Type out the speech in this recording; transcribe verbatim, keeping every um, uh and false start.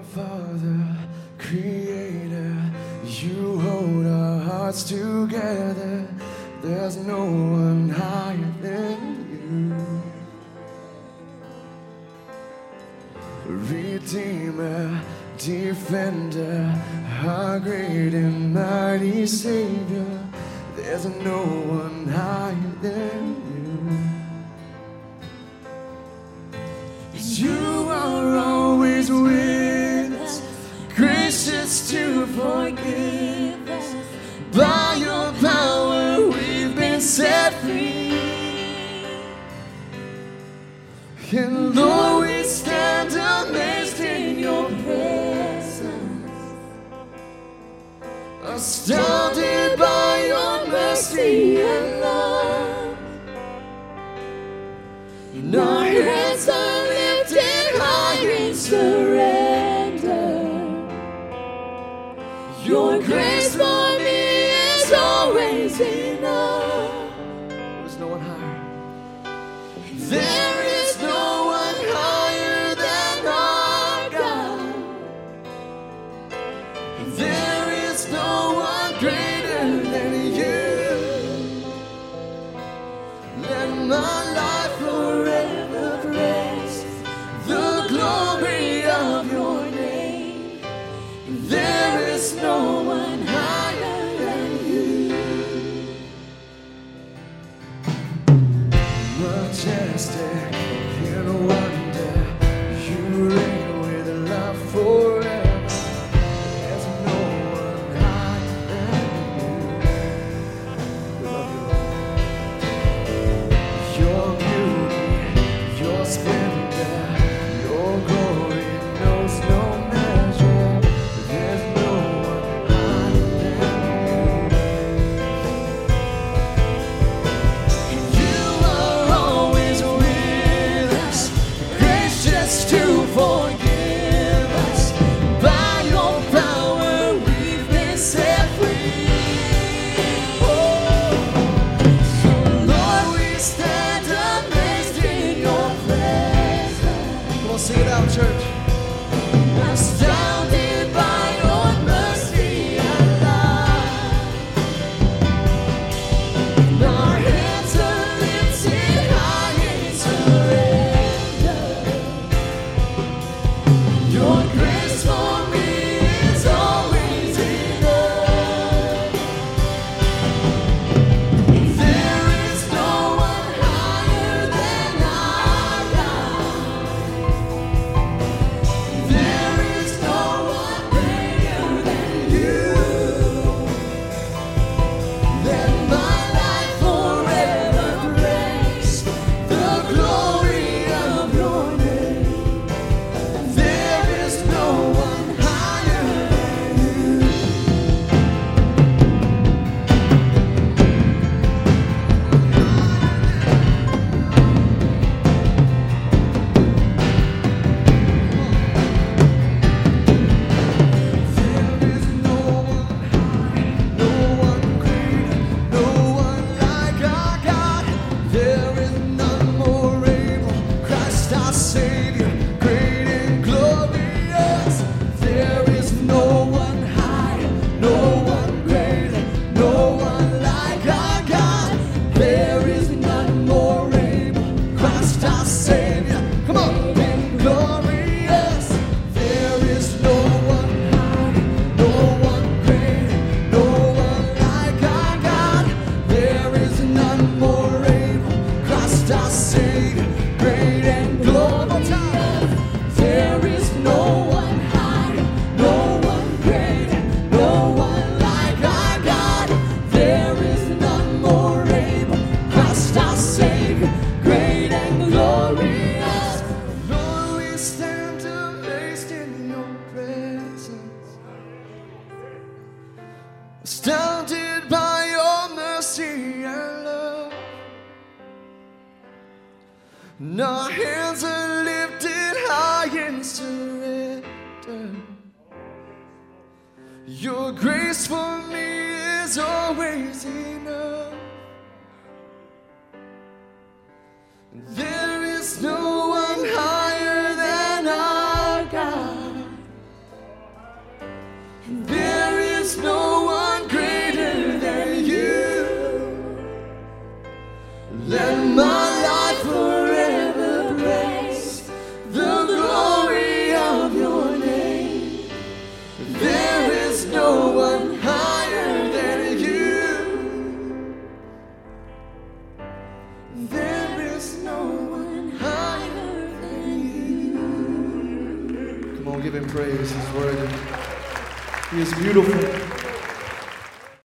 Father, Creator, you hold our hearts together. There's no one higher than you. Redeemer, Defender, our great and mighty Savior. There's no one higher than you. You are always with us, gracious to forgive us. By your power we've been set free. And Lord, we stand amazed in your presence, astounded by your mercy and love. And our hands are lifted high in surrender. Your grace for me is always enough. There's no one higher. There is no one higher than our God. There is no one greater than you. Let my life forever praise the glory of your name. There is no one higher than you. Majestic in wonder, you reign with love forever. There's no one higher than you. We love you, Lord. Your beauty, your splendor, your glory knows no measure. There's no one higher than you. You are always with us, gracious to forgive us. By your power we've been set free. Oh, Lord, we stand amazed in your presence. Come on, sing it out, church. Astounded by your mercy and love. Our hands are lifted high in surrender. Your grace for me is always enough. There is no one higher than our God. There is no one greater than you. Let my life forever praise the glory of your name. There is no one higher than you. There is no one higher, no one greater, no one like our God. There is none more able, Christ our Savior, great and glorious. There is no one higher, no one greater, no one like our God. There is none more able, Christ our Savior, come on, and glorious. There is no one higher, no one greater, no one like our God. There is none more able, Christ our Savior, great and glorious. There is no one higher, no one greater, no one like our God. There is none more able, Christ our Savior, great and glorious. Lord, we stand amazed in your presence, astounded by your mercy and love. And our hands are lifted high in surrender. Your grace for me is always enough. There is no one higher than our God. There is no one greater than you. Let my life forever praise the glory of your name. There is no one higher than you. There is no one higher than you. Come on, give him praise. He's worthy. He is beautiful.